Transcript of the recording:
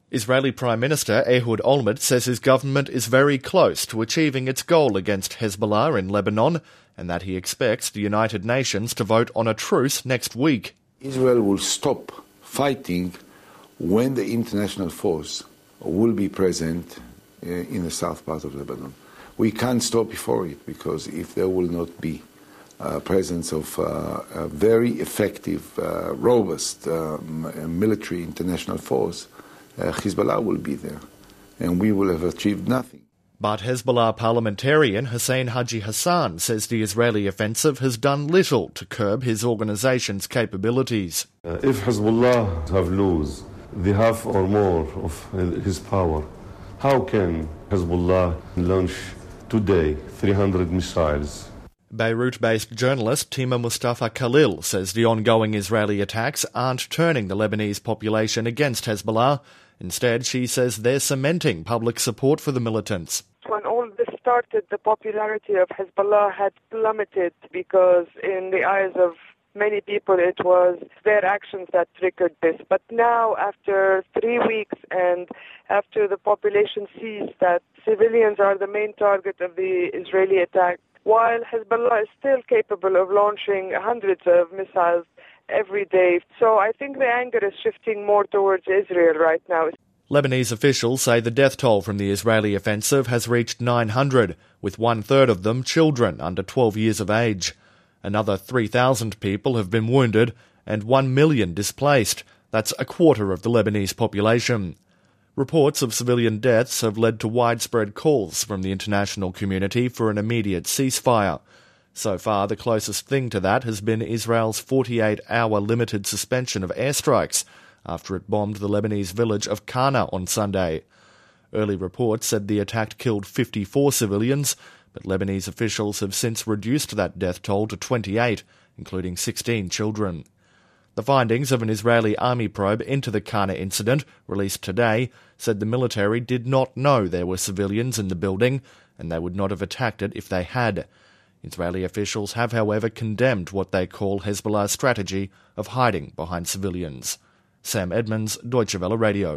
Israeli Prime Minister Ehud Olmert says his government is very close to achieving its goal against Hezbollah in Lebanon, and that he expects the United Nations to vote on a truce next week. Israel will stop fighting when the international force will be present in the south part of Lebanon. We can't stop before it, because if there will not be presence of a very effective, robust military international force, Hezbollah will be there, and we will have achieved nothing. But Hezbollah parliamentarian Hussein Haji Hassan says the Israeli offensive has done little to curb his organisation's capabilities. If Hezbollah have lost the half or more of his power, how can Hezbollah launch today 300 missiles? Beirut-based journalist Tima Mustafa Khalil says the ongoing Israeli attacks aren't turning the Lebanese population against Hezbollah. Instead, she says they're cementing public support for the militants. When all this started, the popularity of Hezbollah had plummeted because in the eyes of many people it was their actions that triggered this. But now, after 3 weeks and after the population sees that civilians are the main target of the Israeli attack, while Hezbollah is still capable of launching hundreds of missiles every day. So I think the anger is shifting more towards Israel right now. Lebanese officials say the death toll from the Israeli offensive has reached 900, with one-third of them children under 12 years of age. Another 3,000 people have been wounded and 1 million displaced. That's a quarter of the Lebanese population. Reports of civilian deaths have led to widespread calls from the international community for an immediate ceasefire. So far, the closest thing to that has been Israel's 48-hour limited suspension of airstrikes after it bombed the Lebanese village of Kana on Sunday. Early reports said the attack killed 54 civilians, but Lebanese officials have since reduced that death toll to 28, including 16 children. The findings of an Israeli army probe into the Kana incident, released today, said the military did not know there were civilians in the building, and they would not have attacked it if they had. Israeli officials have, however, condemned what they call Hezbollah's strategy of hiding behind civilians. Sam Edmonds, Deutsche Welle Radio.